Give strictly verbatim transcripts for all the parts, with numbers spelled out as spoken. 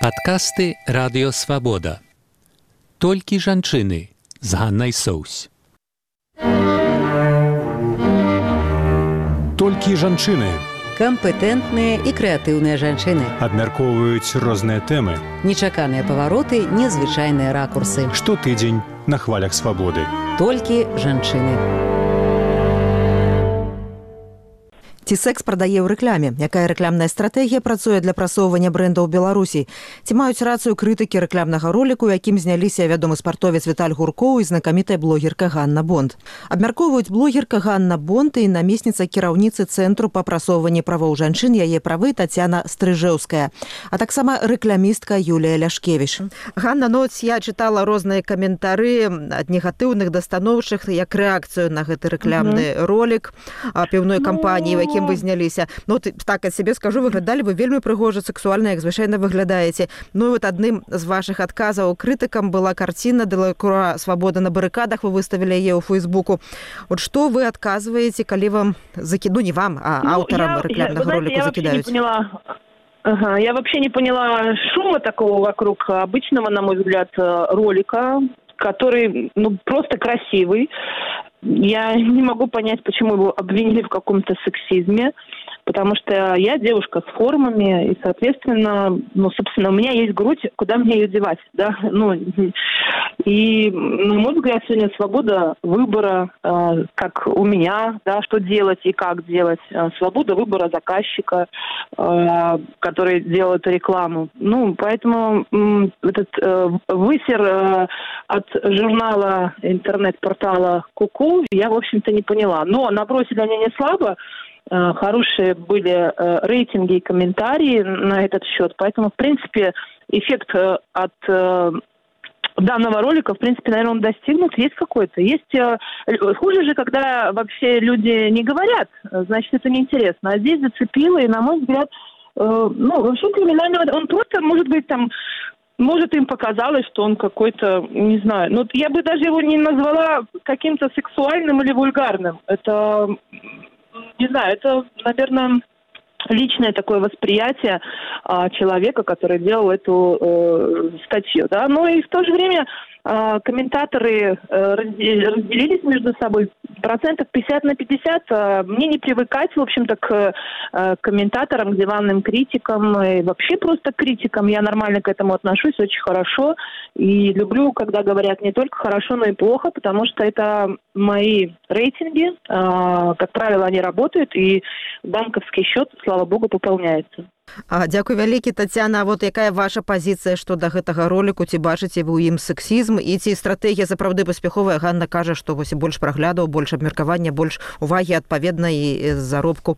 Падкасты Радыё Свабода. Толькі жанчыны з Ганнай Соўсь. Толькі жанчыны. Кампетэнтныя і крэатыўныя жанчыны. Абмяркоўваюць розныя тэмы. Нечаканыя павароты, незвычайныя ракурсы. Штотыдзень на хвалях свабоды. Толькі жанчыны. Ці секс прадае ў рэкламе? Якая рэкламная стратэгія працуе для прасоўвання брэндаў Беларусі? Ці маюць рацыю крытыкі рэкламнага роліку, якім зняліся вядомы спартовец Віталь Гуркоў і знакамітая блогерка Ганна Бонд? Абмяркоўваюць блогерка Ганна Бонд і намесніца кіраўніцы Цэнтру па прасоўванні правоў жанчын, яе правы Тацяна Стрыжэўская, а таксама рэкламістка Юлія Ляшкевіч. Ганна, ну, я чытала розныя каментары ад негатыўных да станоўчых, як рэакцыю на гэты рэкламны mm-hmm. ролік піўной кампаніі, mm-hmm. вы зняліся. Ну, так ад сябе скажу, выглядалі вы вельмі прыгожа, сексуальна, як звычайна выглядаеце. Ну, і вот адным з вашых адказаў крытыкам была карціна Делакруа «Свабода на барыкадах», вы выставілі яе ў Фейсбуку. Вот што вы адказваеце, калі вам закіду, не вам, а аўтарам ну, рэкламнага роліку закідаюць? Ага, я вообще не поняла шума такого вокруг обычного, на мой взгляд, ролика, который, ну, просто красивый. Я не могу понять, почему его обвинили в каком-то сексизме, потому что я девушка с формами, и, соответственно, ну, собственно, у меня есть грудь, куда мне ее девать, да, ну, и, на мой взгляд, сегодня свобода выбора, э, как у меня, да, что делать и как делать, свобода выбора заказчика, э, который делает рекламу, ну, поэтому э, этот э, высер э, от журнала, интернет-портала «Ку-ку» я, в общем-то, не поняла. Но набросили они не слабо, хорошие были рейтинги и комментарии на этот счет, поэтому, в принципе, эффект от данного ролика, в принципе, наверное, он достигнут, есть какой-то. Есть хуже же, когда вообще люди не говорят, значит, это неинтересно. А здесь зацепило, и, на мой взгляд, ну, вообще криминального, он просто, может быть, там, может, им показалось, что он какой-то, не знаю, ну, я бы даже его не назвала каким-то сексуальным или вульгарным. Это, не знаю, это, наверное, личное такое восприятие а, человека, который делал эту э, статью, да. Но и в то же время а, комментаторы э, разделились между собой процентов пятьдесят на пятьдесят. А, мне не привыкать, в общем-то, к а, комментаторам, к диванным критикам и вообще просто к критикам. Я нормально к этому отношусь, очень хорошо. И люблю, когда говорят не только хорошо, но и плохо, потому что это мои рейтинги. А, как правило, они работают, и банковский счет, слава богу, пополняется. А, дзякуй вялікі, Тацяна. А вот якая ваша пазіцыя што да гэтага роліку? Ці бачыце вы ў ім сексізм? І ці стратэгія сапраўды паспяховая? Ганна кажа, што вось больш праглядаў, больш абмеркавання, больш увагі адпаведна і заробку.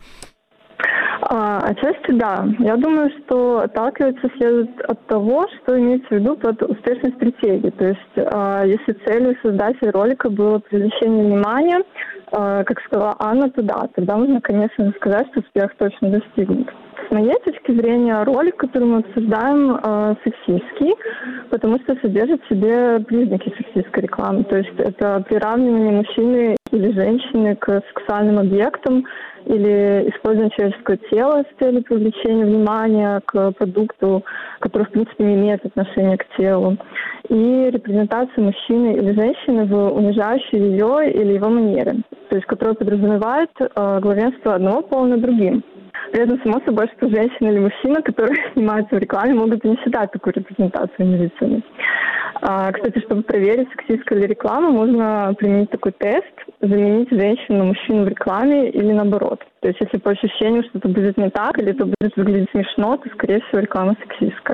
А, отчасти да. Я думаю, что отталкиваться следует от того, что имеется в виду под успешной стратегией. То есть, а, если целью создателя ролика было привлечение внимания, а, как сказала Анна, то да, тогда можно, конечно, сказать, что успех точно достигнут. С моей точки зрения, ролик, который мы обсуждаем, э, сексистский, потому что содержит в себе признаки сексистской рекламы. То есть это приравнивание мужчины или женщины к сексуальным объектам, или использование человеческого тела с целью привлечения внимания к продукту, который, в принципе, не имеет отношения к телу, и репрезентация мужчины или женщины в унижающей ее или его манере, то есть которая подразумевает э, главенство одного пола над другим. При этом, само собой, что женщина или мужчина, которые снимаются в рекламе, могут и не считать такую репрезентацию унизительной. А, кстати, чтобы проверить, сексистская ли реклама, можно применить такой тест, заменить женщину на мужчину в рекламе или наоборот. То есть, если по ощущению что-то будет не так, или это будет выглядеть смешно, то, скорее всего, реклама сексистская.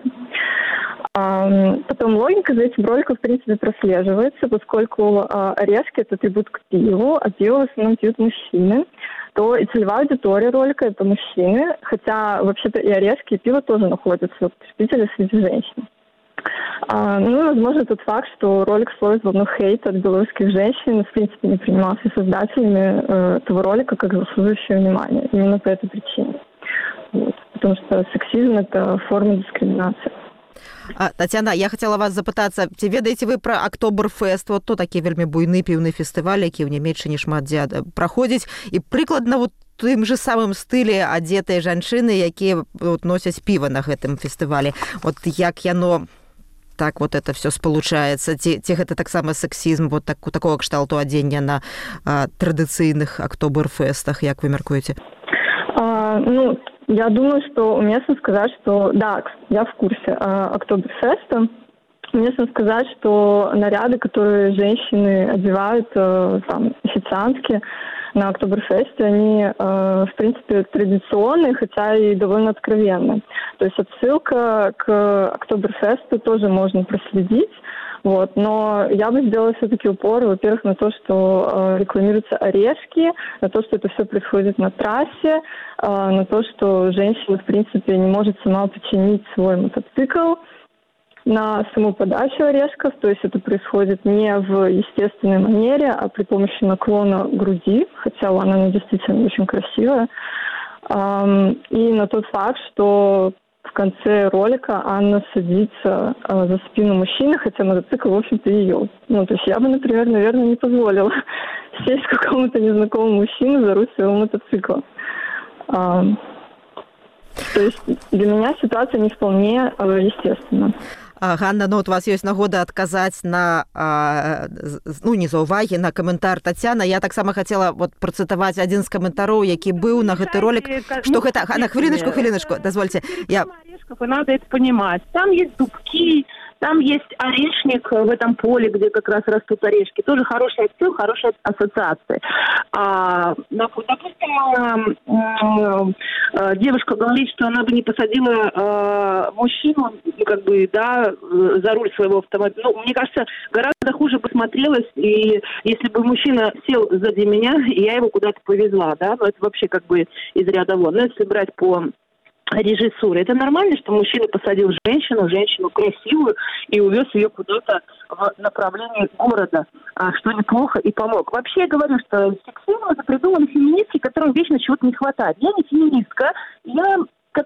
А, потом логика за этим роликом, в принципе, прослеживается, поскольку а, орешки – это атрибут к пиву, а пиво в основном пьют мужчины, то и целевая аудитория ролика – это мужчины, хотя вообще-то и орешки, и пиво тоже находятся в потребителях среди женщин. А, ну и, возможно, тот факт, что ролик словит волну хейта от белорусских женщин, в принципе, не принимался создателями э, этого ролика как заслуживающее внимание. Именно по этой причине. Вот. Потому что сексизм – это форма дискриминации. А, Тацяна, я хотела вас запытацца, ці ведаеце вы пра Актоберфест? Вот то такі вельмі буйны піўны фестываль, які ў Нямецчыне шмат дзе праходзіць. І прыкладна вот тым же самым стылі адзетыя жанчыны, якія вот, носяць піва на гэтым фестывалі. Вот як яно так вот это все спалучаецца, ці, ці гэта таксама сексізм вот так, такого кшталту адзення на а, традыцыйных актоберфестах, як вы мяркуеце? А, ну, я думаю, что уместно сказать, что да, я в курсе а, октоберфеста. Уместно сказать, что наряды, которые женщины одевают, а, там, официантки на октоберфесте, они, а, в принципе, традиционные, хотя и довольно откровенные. То есть отсылка к октоберфесту тоже можно проследить. Вот. Но я бы сделала все-таки упор, во-первых, на то, что э, рекламируются орешки, на то, что это все происходит на трассе, э, на то, что женщина, в принципе, не может сама починить свой мотоцикл на саму подачу орешков. То есть это происходит не в естественной манере, а при помощи наклона груди, хотя она действительно очень красивая. Эм, и на тот факт, что в конце ролика Анна садится э, за спину мужчины, хотя мотоцикл, в общем-то, ее. Ну, то есть я бы, например, наверное, не позволила сесть какому-то незнакомому мужчине за руль своего мотоцикла. А, то есть для меня ситуация не вполне э, естественна. Ганна, ну, от у вас ёсць нагода адказаць на, а, ну, не заўвагі, на каментар Тацяна. Я таксама хацела вот працытаваць адзін з каментароў, які быў на гэты ролик, што гэта... Ганна, хвіліначку, хвіліначку, дазвольце. Я... И надо это понимать. Там есть дубки, там есть орешник в этом поле, где как раз растут орешки. Тоже хороший отсыл, хорошая ассоциация. А, допустим, девушка говорит, что она бы не посадила мужчину, как бы, да, за руль своего автомобиля. Ну, мне кажется, гораздо хуже бы смотрелось, и если бы мужчина сел сзади меня, и я его куда-то повезла, да, ну, это вообще как бы из ряда вон. Но если брать по режиссуры. Это нормально, что мужчина посадил женщину, женщину красивую, и увез ее куда-то в направлении города, что неплохо, и помог. Вообще я говорю, что сексизм это придумали феминистки, которым вечно чего-то не хватает. Я не феминистка, я,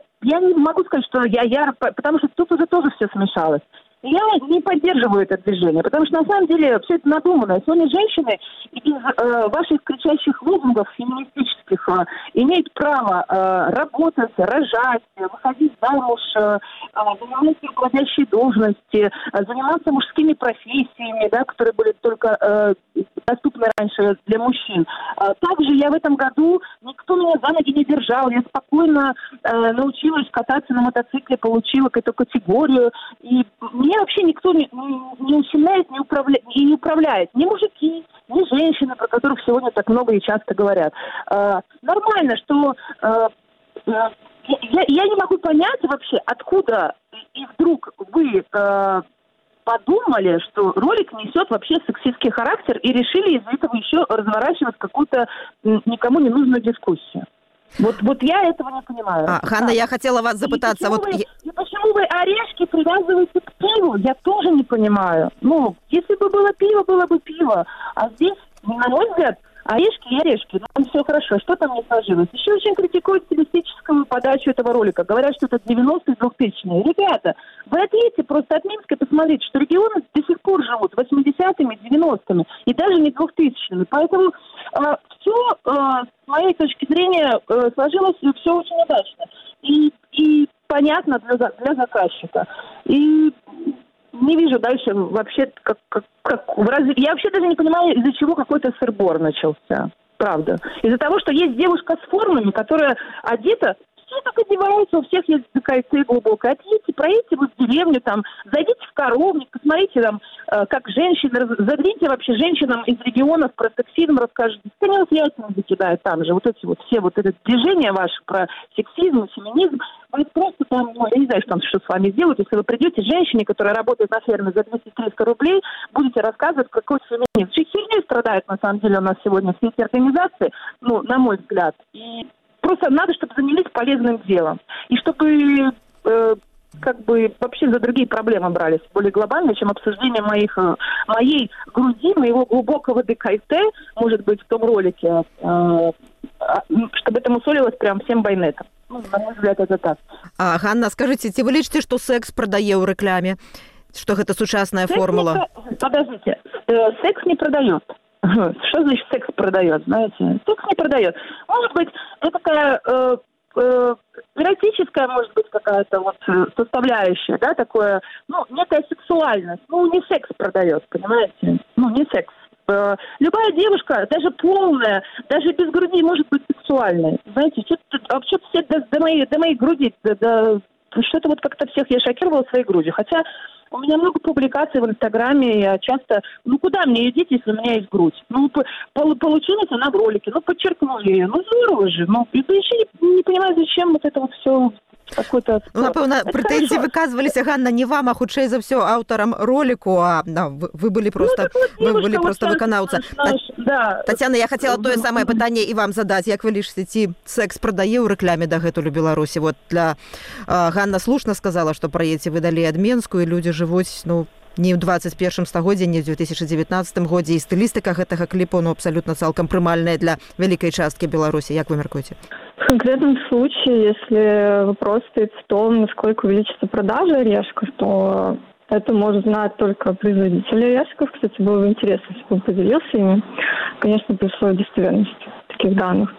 я не могу сказать, что я, я, потому что тут уже тоже все смешалось. Я не поддерживаю это движение, потому что на самом деле все это надумано. Сегодня женщины из э, ваших кричащих лозунгов феминистических э, имеют право э, работать, рожать, выходить замуж, э, занимать руководящие должности, э, заниматься мужскими профессиями, да, которые были только э, доступны раньше для мужчин. Э, также я в этом году, никто меня за ноги не держал, я спокойно э, научилась кататься на мотоцикле, получила эту категорию, и мне вообще никто не, не усиляет, не управляет, и не управляет. Ни мужики, ни женщины, про которых сегодня так много и часто говорят. Э, нормально, что э, э, я, я не могу понять вообще, откуда и вдруг вы э, подумали, что ролик несет вообще сексистский характер и решили из-за этого еще разворачивать какую-то никому не нужную дискуссию. Вот, вот я этого не понимаю. А, Ганна, я хотела вас запытаться. И почему, вот... вы, и почему вы орешки привязываете к пиву? Я тоже не понимаю. Ну, если бы было пиво, было бы пиво. А здесь, на мой взгляд, орешки и орешки. Ну, все хорошо. Что там не сложилось? Еще очень критикуют стилистическую подачу этого ролика. Говорят, что это девяностые, двухтысячные. Ребята, вы отъедете просто от Минска и посмотрите, что регионы до сих пор живут восьмидесятыми, девяностыми и даже не двухтысячными. Поэтому э, все, э, с моей точки зрения, э, сложилось все очень удачно. И, и понятно для, для заказчика. И не вижу дальше вообще, как, как, как разве... Я вообще даже не понимаю, из-за чего какой-то сырбор начался. Правда. Из-за того, что есть девушка с формами, которая одета, все так одеваются, у всех есть декольте глубокое. Отъедьте, проедьте вот в деревню, там, зайдите в коровник, посмотрите там, э, как женщины, загляните вообще женщинам из регионов про сексизм, расскажите. Они вот яйца закидают там же, вот эти вот все вот это движение ваше про сексизм, феминизм. Вы просто там, ну, я не знаю, что там что с вами сделают, если вы придете женщине, которая работает на ферме за двести-триста рублей, будете рассказывать, какой феминизм. Чуть сильнее страдают, на самом деле, у нас сегодня все эти организации, ну, на мой взгляд. И просто надо, чтобы занялись полезным делом. И чтобы э, как бы вообще за другие проблемы брались, более глобальные, чем обсуждение моих, моей груди, моего глубокого декольте, может быть, в том ролике, э, чтобы это мусолилось прям всем байнетом. Ну, на мой взгляд, это так. А, Ганна, скажите, ці вы лічыце, што секс прадае ў рэкламе? Што гэта сучасная секс формула? Не... Подождите, секс не продает. Что значит секс продает, знаете? Секс не продает. Может быть, это такая э, э, эротическая, может быть, какая-то вот составляющая, да, такое, ну, некая сексуальность. Ну, не секс продает, понимаете? Ну, не секс. Э, любая девушка, даже полная, даже без груди, может быть сексуальной. Знаете, что-то, а что-то все до, до, моей, до моей груди, до, до, что-то вот как-то всех я шокировала своей грудью. Хотя у меня много публикаций в Инстаграме, я часто... Ну, куда мне идти, если у меня есть грудь? Ну, по- получилась она в ролике, ну, подчеркнули ее. Ну, здорово же. Ну, я еще не, не понимаю, зачем вот это вот все... Какой-то... Ну, напэўна, прэтэнзіі выказваліся, Ганна, не вам, а хутчэй за ўсё аўтарам роліку, а да, вы, вы былі просто, ну, вот вы былі вот просто выканаўца. Наш, да. Тацяна, я хацела тое самае пытанне і вам задаць. Як вы лічыце, ці секс прадае ў рэкляме дагэтуль у Беларусі? Вот для а, Ганна слушна сказала, што праедце выдалі адменскую, і людзі жывуць, ну, не ў двадцать первом стагоддзі, не ў две тысячи девятнадцатом годзе, і стылістыка гэтага кліпу, ну, абсалютна цалкам прымальная для вялікай часткі Беларусі. Як вы мяркуеце? В конкретном случае, если вопрос стоит в том, насколько увеличится продажа орешков, то это может знать только производитель орешков. Кстати, было бы интересно, если бы он поделился ими. Конечно, при условии достоверности таких данных.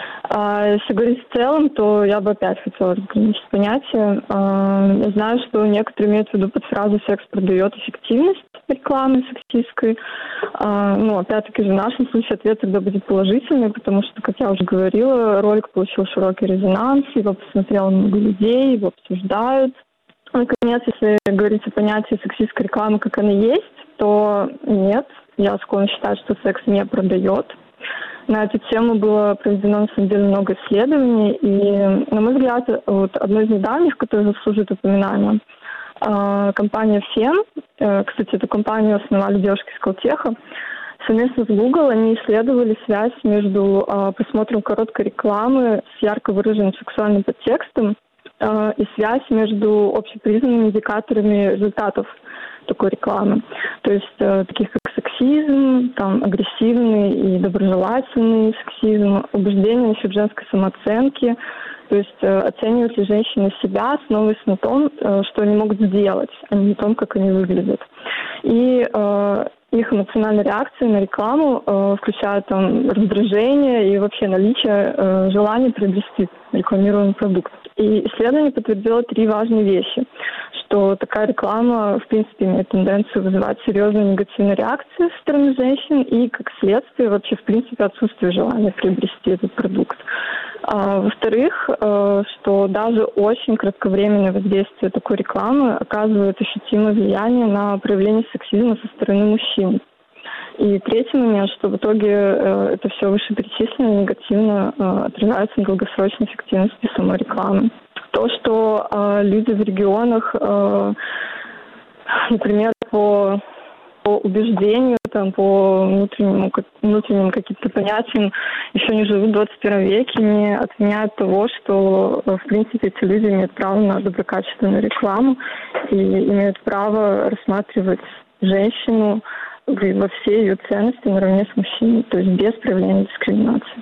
А если говорить в целом, то я бы опять хотела разграничить понятие. Я знаю, что некоторые имеют в виду под фразу «секс продает эффективность» рекламы сексистской. Ну, опять-таки же, в нашем случае ответ тогда будет положительный, потому что, как я уже говорила, ролик получил широкий резонанс, его посмотрело много людей, его обсуждают. Наконец, если говорить о понятии сексистской рекламы, как она есть, то нет, я склонна считать, что секс не продает. На эту тему было проведено, на самом деле, много исследований, и, на мой взгляд, вот одно из недавних, которое заслуживает упоминания, компания фем, кстати, эту компанию основали девушки из Колтеха, совместно с Google они исследовали связь между просмотром короткой рекламы с ярко выраженным сексуальным подтекстом и связь между общепризнанными индикаторами результатов такой рекламы. То есть э, таких как сексизм, там, агрессивный и доброжелательный сексизм, убеждение насчет женской самооценки, то есть э, оценивают ли женщины себя, основываясь на том, э, что они могут сделать, а не на том, как они выглядят. И э, их эмоциональные реакции на рекламу э, включают там раздражение и вообще наличие э, желания приобрести рекламируемый продукт. И исследование подтвердило три важные вещи, что такая реклама, в принципе, имеет тенденцию вызывать серьезные негативные реакции со стороны женщин и, как следствие, вообще, в принципе, отсутствие желания приобрести этот продукт. А, во-вторых, э, что даже очень кратковременное воздействие такой рекламы оказывает ощутимое влияние на проявление сексизма со стороны мужчин. И третий момент, что в итоге э, это все вышеперечисленное негативно э, отражается на долгосрочной эффективности самой рекламы. То, что э, люди в регионах, э, например, по, по убеждению, там, по внутреннему, внутренним каким-то понятиям еще не живут в двадцать первом веке, не отменяют того, что, в принципе, эти люди имеют право на доброкачественную рекламу и имеют право рассматривать женщину во все ее ценности наравне с мужчиной, то есть без проявления дискриминации.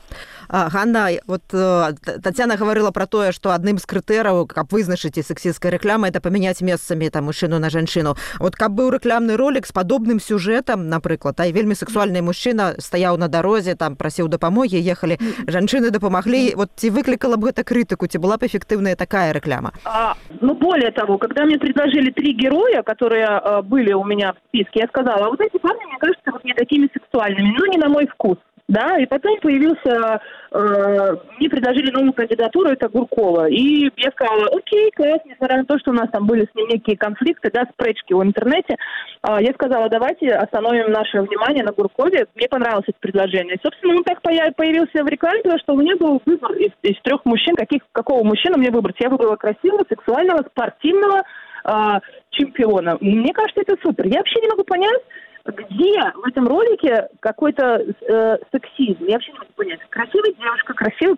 А, Ганна, вот э, Тацяна говорила про тое, што адным з крытэраў, каб вызначыць сексісцкая рэклама, это памяняць месцамі там мужчыну на жанчыну. Вот каб быў рэкламны ролік з падобным сюжэтам, напрыклад, а і вельмі сексуальны мужчына стаяў на дарозе, там прасіў дапамогі, ехалі жанчыны дапамаглі, вот ці выклікала б гэта крытыку, ці была б эффективная такая реклама? А, ну, более того, когда мне предложили три героя, которые а, были у меня в списке, я сказала, а вот эти парни, мне кажется, вот не такими сексуальными, ну, не на мой вкус. Да, и потом появился, э, мне предложили новую кандидатуру, это Гуркова. И я сказала, окей, класс, несмотря на то, что у нас там были с ним некие конфликты, да, спречки в интернете, э, я сказала, давайте остановим наше внимание на Гуркове. Мне понравилось это предложение. И, собственно, он так появился в рекламе, потому что у меня был выбор из, из трех мужчин, каких, какого мужчину мне выбрать. Я выбрала красивого, сексуального, спортивного э, чемпиона. Мне кажется, это супер. Я вообще не могу понять, где в этом ролике какой-то э, сексизм? Я вообще не могу понять. Красивая девушка, красивый парень.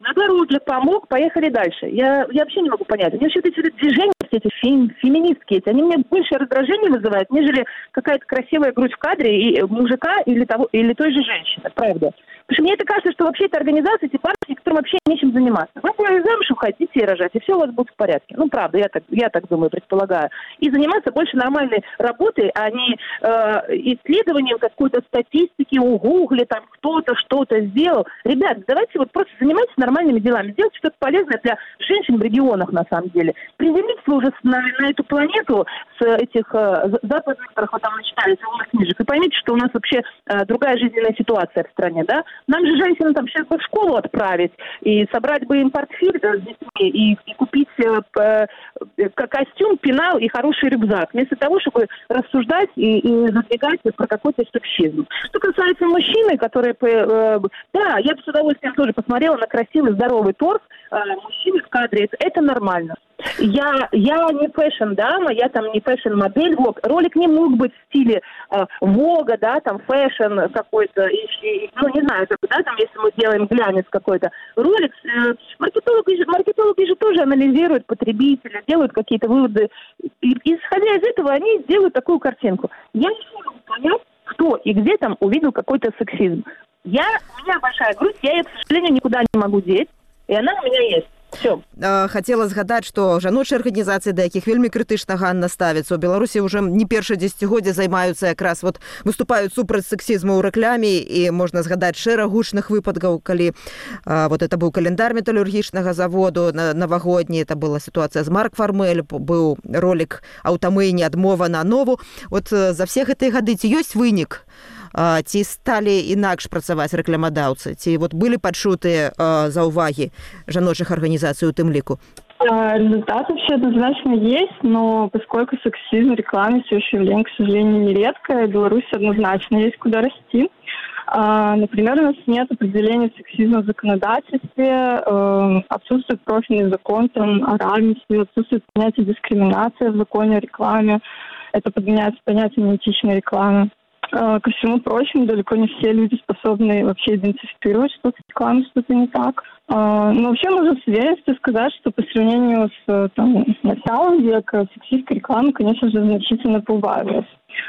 на дороге помог, поехали дальше. Я, я вообще не могу понять. Мне вообще эти движения, все эти фем, феминистские, эти, они мне больше раздражения вызывают, нежели какая-то красивая грудь в кадре и мужика или, того, или той же женщины, правда. Потому что мне это кажется, что вообще это организация, эти партии, которым вообще нечем заниматься. Вы можете замуж уходить, детей рожать, и все у вас будет в порядке. Ну, правда, я так, я так думаю, предполагаю. И заниматься больше нормальной работой, а не э, исследованием какой-то статистики у Гугле, там кто-то что-то сделал. Ребят, давайте вот просто занимайтесь нормальными делами, сделайте что-то полезное для женщин в регионах, на самом деле. Приземлитесь вы уже на, на эту планету с этих э, западных, которых вы там начитали, с книжек, и поймите, что у нас вообще э, другая жизненная ситуация в стране, да? Нам же женщинам там сейчас бы в школу отправить, и собрать бы им портфель, да, с детьми, и, и купить э, э, костюм, пенал и хороший рюкзак, вместо того, чтобы рассуждать и, и задвигать про какой-то сексизм. Что касается мужчины, которые... Э, да, я бы с удовольствием тоже посмотрела на красивый, здоровый торс э, мужчины в кадре. Это, это нормально. Я, я не фэшн-дама, я там не фэшн-модель. Вот. Ролик не мог быть в стиле э, Вога, да, там фэшн какой-то, и, и, ну, не знаю, да, там, если мы делаем глянец какой-то. Ролик, э, маркетологи, же, маркетологи же тоже анализируют потребителя, делают какие-то выводы. И, исходя из этого, они делают такую картинку. Я не могу понять, кто и где там увидел какой-то сексизм. Я, у меня большая грудь, я ее, к сожалению, никуда не могу деть, и она у меня есть. Все. Хацела згадаць, што жаночыя арганізацыі, да якіх вельмі крытычна Ганна ставіцца, у Беларусі ўжо не першае дзесяцігоддзе займаюцца якраз вот выступаюць супраць сексізму ў рэкламе, і можна згадаць шэраг гучных выпадкаў, калі а, вот это быў календар металургічнага заводу на, навагодні, это была сітуацыя з Марк Фармель, быў ролик «Аўтамыйні адмова на нову». Вот за все гэтыя гады ці ёсць вынік? Ці сталі інакш працаваць рэкламадаўцы? Ці вот былі пачутыя заўвагі жаночых арганізацый у тым ліку? Результаты все однозначно есть, но поскольку сексизм в рекламе все еще явление, к сожалению, нередкое, Беларусь однозначно есть куда расти. Например, у нас нет определения сексизма в законодательстве, отсутствует профильный закон там, о равенстве, отсутствует понятие дискриминации в законе о рекламе, это подменяется понятием неэтичной рекламы. Ко всему прочему, далеко не все люди способны вообще идентифицировать, что с рекламой что-то не так. Но вообще можно с уверенностью сказать, что по сравнению с там, началом века сексистской рекламы, конечно же, значительно поубавилась.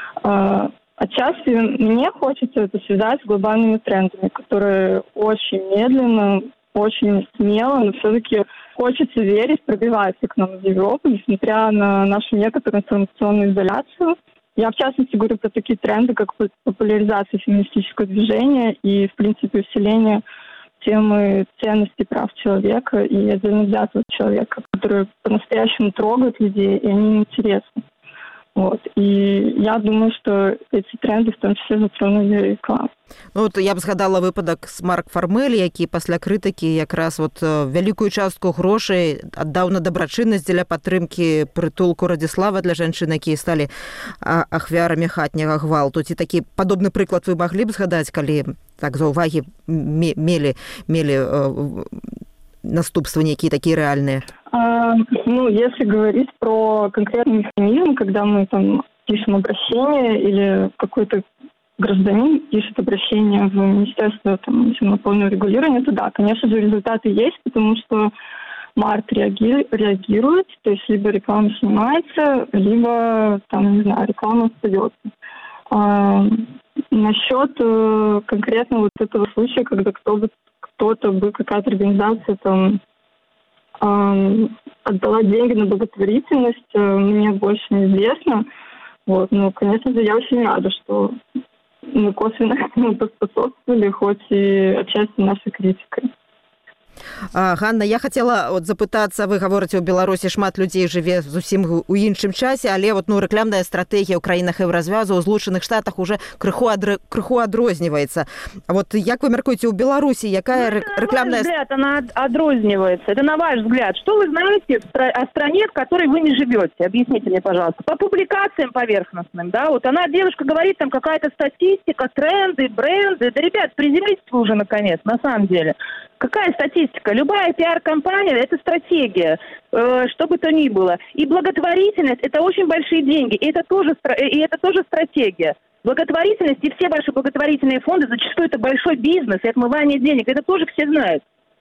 Отчасти мне хочется это связать с глобальными трендами, которые очень медленно, очень смело, но все-таки хочется верить, пробиваются к нам в Европу, несмотря на нашу некоторую информационную изоляцию. Я, в частности, говорю про такие тренды, как популяризация феминистического движения и, в принципе, усиление темы ценностей прав человека и отдельно взятого человека, которые по-настоящему трогают людей, и они им интересны. Вот. И я думаю, что эти тренды в том числе затронули рекламу. Ну, вот я б згадала выпадак з Марк Фармель, які пасля крытыкі якраз вот вялікую частку грошай аддаў на дабрачыннасць дзеля падтрымкі прытулку Радзіслава для жанчын, якія сталі ахвярамі хатняга гвалту. Ці такі падобны прыклад вы маглі б згадаць, калі так заўвагі мелі, мелі наступствы некие такие реальные? А, ну, если говорить про конкретный механизм, когда мы там пишем обращение или какой-то гражданин пишет обращение в Министерство там, антимонопольного регулирования, то да, конечно же, результаты есть, потому что Март реаги- реагирует, то есть либо реклама снимается, либо, там, не знаю, реклама остается. А, насчет э, конкретно вот этого случая, когда кто бы, кто-то бы, какая-то организация там э, отдала деньги на благотворительность, э, мне больше неизвестно. Вот, но, конечно же, я очень рада, что мы косвенно этому поспособствовали, хоть и отчасти нашей критикой. А, Ганна, я хотела вот запытацца, вы гаворыце, у Беларусі шмат людзей жыве зусім у іншым часе, але вот, ну, рэкламная стратэгія ў краінах Еўразвязу, у Злучаных Штатах уже крыху, адр... крыху адрозніваецца. А вот як вы мяркуеце, у Беларусі якая ну, рэкламная... На ваш взгляд, она адрознивается. Это на ваш взгляд. Что вы знаете о стране, в которой вы не живете? Объясните мне, пожалуйста. По публикациям поверхностным, да, вот она, девушка, говорит, там какая-то статистика, тренды, бренды. Да, ребят, приземлитесь уже, наконец, на самом деле. Какая статистика? Любая пиар-компания – это стратегия, э, что бы то ни было. И благотворительность – это очень большие деньги, и это, тоже, и это тоже стратегия. Благотворительность и все ваши благотворительные фонды, зачастую это большой бизнес и отмывание денег, это тоже все знают.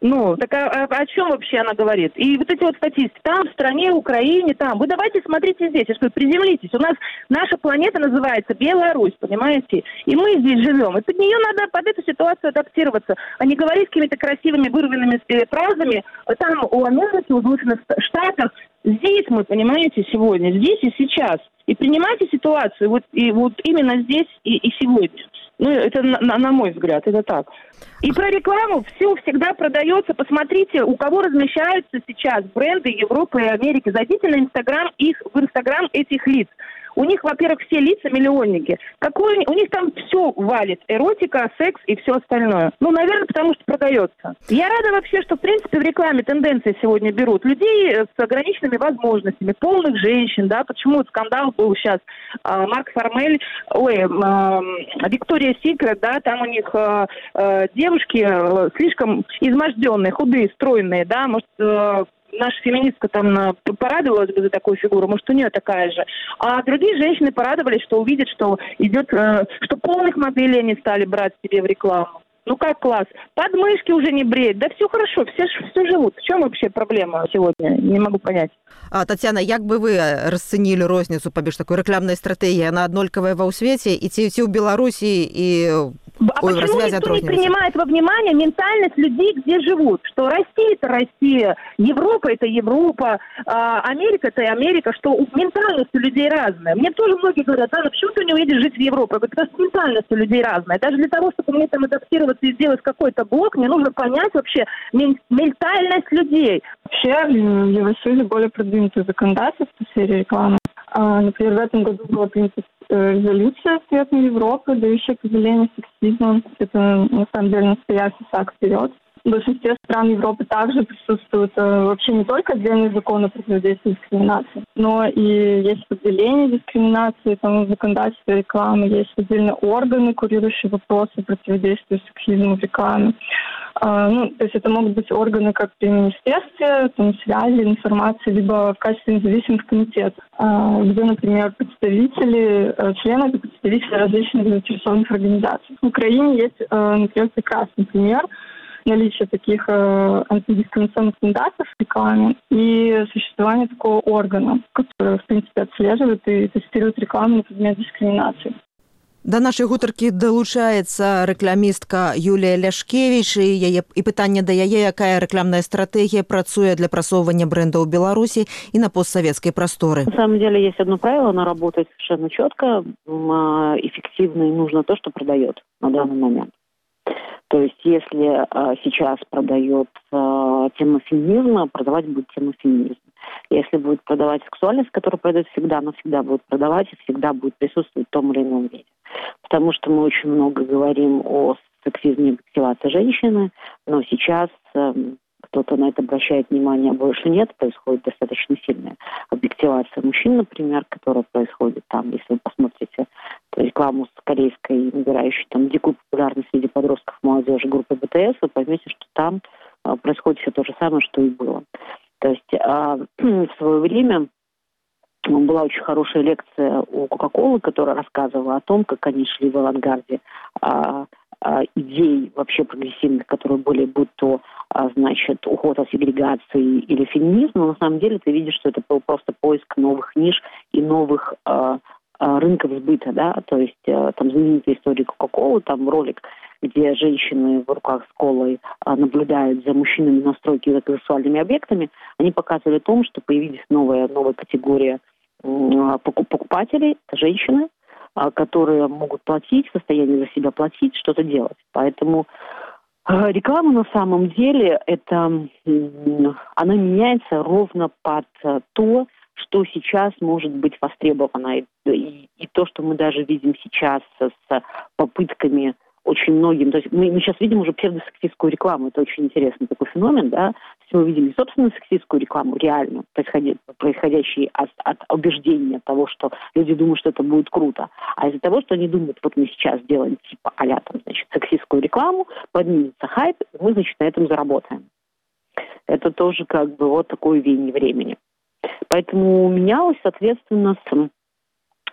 Ну, так о, о, о чем вообще она говорит? И вот эти вот статистики, там, в стране, Украине, там. Вы давайте смотрите здесь, я говорю, приземлитесь. У нас наша планета называется Беларусь, понимаете? И мы здесь живем. И под нее надо, под эту ситуацию адаптироваться, а не говорить какими-то красивыми вырванными фразами. Там у Америки, у Соединенных Штатов. Здесь мы, понимаете, сегодня, здесь и сейчас. И принимайте ситуацию вот, и вот именно здесь и, и сегодня. Ну, это на, на мой взгляд, это так. И про рекламу все всегда продается. Посмотрите, у кого размещаются сейчас бренды Европы и Америки. Зайдите на Инстаграм их, в Инстаграм этих лиц. У них, во-первых, все лица миллионники. Какой, у них там все валит. Эротика, секс и все остальное. Ну, наверное, потому что продается. Я рада вообще, что, в принципе, в рекламе тенденции сегодня берут людей с ограниченными возможностями, полных женщин, да. Почему вот скандал был сейчас? А, Марк Формель, ой, а, Виктория Секрет, да, там у них а, а, девушки а, слишком изможденные, худые, стройные, да, может... А, наша феминистка там порадовалась бы за такую фигуру, может, у нее такая же. А другие женщины порадовались, что увидят, что идет, э, что полных моделей они стали брать себе в рекламу. Ну как класс? Подмышки уже не бреют. Да все хорошо, все, все живут. В чем вообще проблема сегодня? Не могу понять. А, Тетяна, як би ви розцінили розницю паміж такою рекламною стратегією, вона однолькова ва ў свеце, і ці, ці ў Беларусі, і А Ой, почему никто не принимает во внимание ментальность людей, где живут? Что Россия – это Россия, Европа – это Европа, Америка – это Америка, что ментальность у людей разная. Мне тоже многие говорят, Анна, почему ты не уедешь жить в Европу? Я говорю, потому что ментальность у людей разная. Даже для того, чтобы мне там адаптироваться и сделать какой-то блок, мне нужно понять вообще ментальность людей. Вообще в Евросоюзе более продвинутое законодательство в сфере рекламы. Например, в этом году была принята резолюция Совета Европы, дающая определение сексизма. Это, на самом деле, настоящий шаг вперед. В большинстве стран Европы также присутствуют вообще не только отдельные законы противодействия дискриминации, но и есть определение дискриминации, там в законодательстве рекламы, есть отдельные органы, курирующие вопросы противодействия сексизму в рекламе. А, ну, то есть это могут быть органы как при министерстве, там, связи, информации, либо в качестве независимых комитетов, а, где, например, представители, члены это представители различных заинтересованных организаций. В Украине есть, например, прекрасный пример наличие таких э, антидискриминационных стандартов в рекламе и существование такого органа, который, в принципе, отслеживает и тестирует рекламу на предмет дискриминации. До нашай гутаркі далучаецца рэкламістка Юлія Ляшкевіч і яе і пытанне да яе, якая рэкламная стратэгія працуе для прасоўвання брэндаў Беларусі і на постсоветскай прасторы. На самом деле есть одно правило, оно работает совершенно четко, эффективно и нужно то, что продает на данный момент. То есть если а, сейчас продает а, тему феминизма, продавать будет тему феминизма. Если будет продавать сексуальность, которая продает всегда, она всегда будет продавать и всегда будет присутствовать в том или ином виде. Потому что мы очень много говорим о сексизме и объективации женщины, но сейчас а, кто-то на это обращает внимание, а больше нет, происходит достаточно сильная объективация мужчин, например, которая происходит там, если вы посмотрите рекламу с корейской, набирающей там дикую популярность среди подростков, молодежи группы бэ тэ эс, вы поймете, что там а, происходит все то же самое, что и было. То есть а, в свое время была очень хорошая лекция у Кока-Колы, которая рассказывала о том, как они шли в авангарде а, а, идей вообще прогрессивных, которые были будь то а, значит, уход от сегрегации или феминизм, но на самом деле ты видишь, что это был просто поиск новых ниш и новых а, рынков сбыта, да, то есть там знаменитая история Кока-Колы, там ролик, где женщины в руках с колой наблюдают за мужчинами на стройке с сексуальными объектами, они показывали о том, что появились новая, новая категория покупателей, это женщины, которые могут платить, в состоянии за себя платить, что-то делать. Поэтому реклама на самом деле, это, она меняется ровно под то, что сейчас может быть востребовано. И, и, и то, что мы даже видим сейчас с, с попытками очень многим... То есть мы, мы сейчас видим уже псевдосексистскую рекламу. Это очень интересный такой феномен, да. То есть мы видим не собственно сексистскую рекламу, реально происходящие от, от убеждения того, что люди думают, что это будет круто, а из-за того, что они думают, вот мы сейчас делаем типа а-ля там, значит, сексистскую рекламу, поднимется хайп, и мы, значит, на этом заработаем. Это тоже как бы вот такое веяние времени. Поэтому менялось, соответственно, с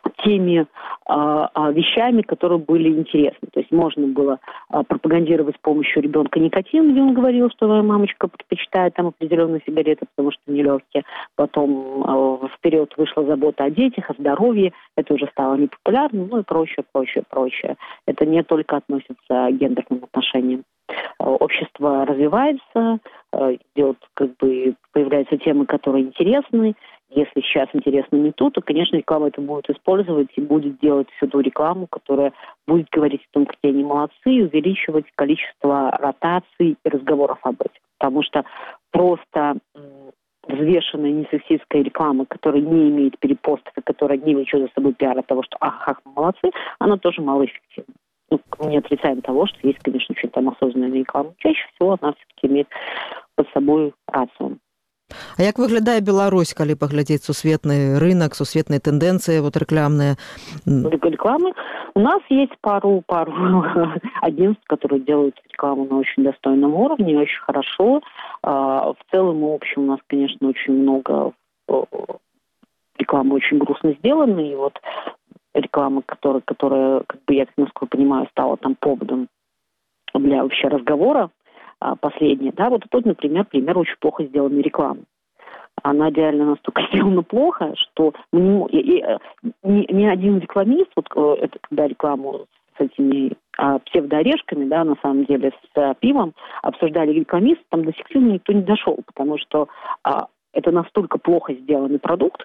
теми а, а, вещами, которые были интересны. То есть можно было а, пропагандировать с помощью ребенка никотин, где он говорил, что моя мамочка предпочитает там определенные сигареты, потому что они легкие. Потом а, вперед вышла забота о детях, о здоровье. Это уже стало непопулярным, ну и прочее, прочее, прочее. Это не только относится к гендерным отношениям. Общество развивается, идет, как бы, появляются темы, которые интересны. Если сейчас интересно не то, то, конечно, реклама это будет использовать и будет делать всю ту рекламу, которая будет говорить о том, какие они молодцы, и увеличивать количество ротаций и разговоров об этом. Потому что просто взвешенная несексистская реклама, которая не имеет перепостов и которая не влечет за собой пиар от того, что ах, ах, мы молодцы, она тоже малоэффективна. Ну, мы не отрицаем того, что есть, конечно, очень там осознанная реклама. Чаще всего она все-таки имеет под собой рацию. А як выглядае Беларусь, калі паглядзець сусветны рынок, сусветныя тэндэнцыі вот рекламные? Рекламы. У нас есть пару, пару агентств, которые делают рекламу на очень достойном уровне, очень хорошо. В целом и общем у нас, конечно, очень много рекламы очень грустно сделано. И вот реклама, которая, которая, как бы я, насколько понимаю, стала там поводом для вообще разговора, последняя, да, вот тут, например, пример очень плохо сделанной рекламы. Она реально настолько сделана плохо, что ни, ни, ни один рекламист, вот это когда рекламу с этими а, псевдоорешками, да, на самом деле, с а, пивом обсуждали рекламист, там до сексизма никто не дошел, потому что а, это настолько плохо сделанный продукт,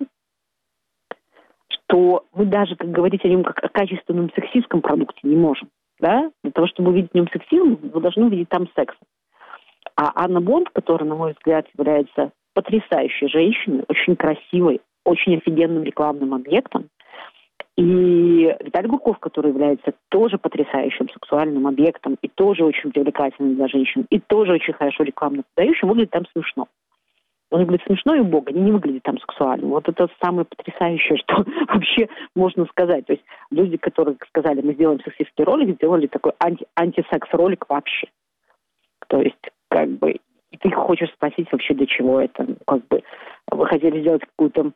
что мы даже, как говорить о нем как о качественном сексистском продукте не можем. Да? Для того, чтобы увидеть в нем сексизм, вы должны увидеть там секс. А Анна Бонд, которая, на мой взгляд, является потрясающей женщиной, очень красивой, очень офигенным рекламным объектом, и Виталий Гурков, который является тоже потрясающим сексуальным объектом и тоже очень привлекательным для женщин, и тоже очень хорошо рекламно подающим, выглядит там смешно. Он выглядит смешно и убого, не выглядит там сексуально. Вот это самое потрясающее, что вообще можно сказать. То есть люди, которые сказали, мы сделаем сексистский ролик, сделали такой анти- антисекс-ролик вообще. То есть, как бы, и ты хочешь спросить вообще, для чего это. Как бы, вы хотели сделать какую-то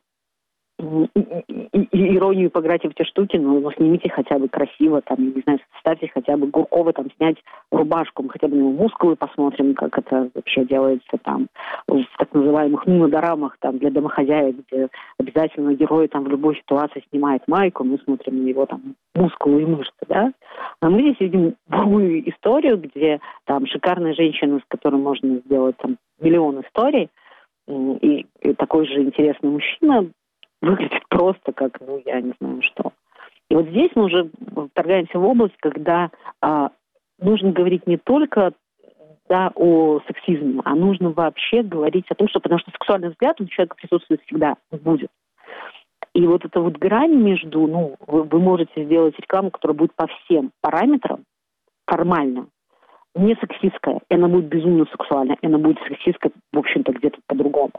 иронию, поиграть в эти штуки, но ну, снимите хотя бы красиво, там, не знаю, ставьте хотя бы Гуркова, там, снять рубашку, мы хотя бы на его мускулы посмотрим, как это вообще делается там в так называемых нуно-дорамах там для домохозяек, где обязательно герой там в любой ситуации снимает майку, мы смотрим на его там мускулы и мышцы, да. А мы здесь видим другую историю, где там шикарная женщина, с которой можно сделать там миллион историй, и, и такой же интересный мужчина выглядит просто как, ну, я не знаю что. И вот здесь мы уже вторгаемся в область, когда а, нужно говорить не только да, о сексизме, а нужно вообще говорить о том, что, потому что сексуальный взгляд у человека присутствует всегда, будет. И вот эта вот грань между, ну, вы, вы можете сделать рекламу, которая будет по всем параметрам формально, не сексистская, и она будет безумно сексуальная, и она будет сексистская, в общем-то, где-то по-другому.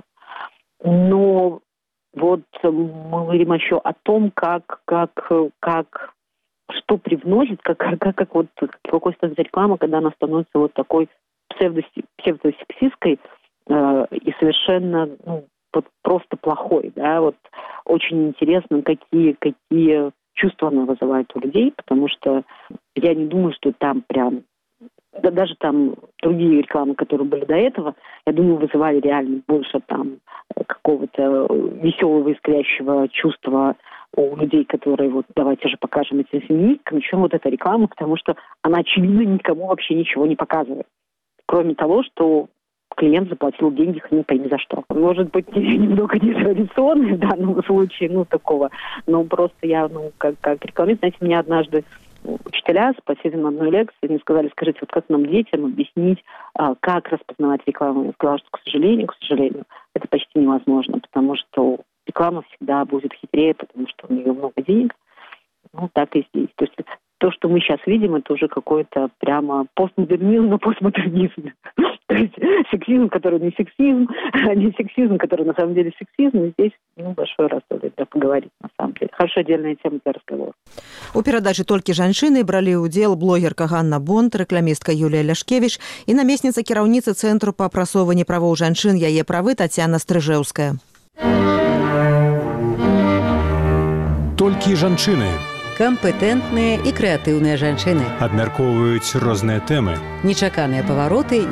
Но вот мы говорим еще о том, как, как, как что привносит, как, как, как вот какой становится реклама, когда она становится вот такой псевдосексистской э, и совершенно ну, вот просто плохой, да, вот очень интересно, какие, какие чувства она вызывает у людей, потому что я не думаю, что там прям да, даже там другие рекламы, которые были до этого, я думаю, вызывали реально больше там какого-то веселого, искрящего чувства у людей, которые вот давайте же покажем этим феминисткам, чем вот эта реклама, потому что она, очевидно, никому вообще ничего не показывает. Кроме того, что клиент заплатил деньги, хрен пойми за что. Может быть, немного нетрадиционный в данном случае, ну, такого, но просто я, ну, как, как рекламист, знаете, меня однажды учителя спросили на одной лекции, мне сказали, скажите, вот как нам детям объяснить, как распознавать рекламу? Я сказала, что, к сожалению, к сожалению, это почти невозможно, потому что реклама всегда будет хитрее, потому что у нее много денег. Ну, так и здесь. То есть то, что мы сейчас видим, это уже какой-то прямо постмодернизм на постмодернизме. То есть сексизм, который не сексизм, а не сексизм, который на самом деле сексизм. И здесь ну, большое раздолье для поговорить, на самом деле. Хорошая отдельная тема для разговора. У перадачы «Толькі жанчыны» бралі ўдзел блогерка Ганна Бонд, рэкламістка Юлія Ляшкевіч і намесніца кіраўніцы Цэнтру па прасоўванні правоў жанчын «Яе правы» Тацяна Стрыжэўская. Толькі жанчыны Кампетэнтныя і крэатыўныя жанчыны. абмяркоўваюць розныя тэмы. Нечаканыя павароты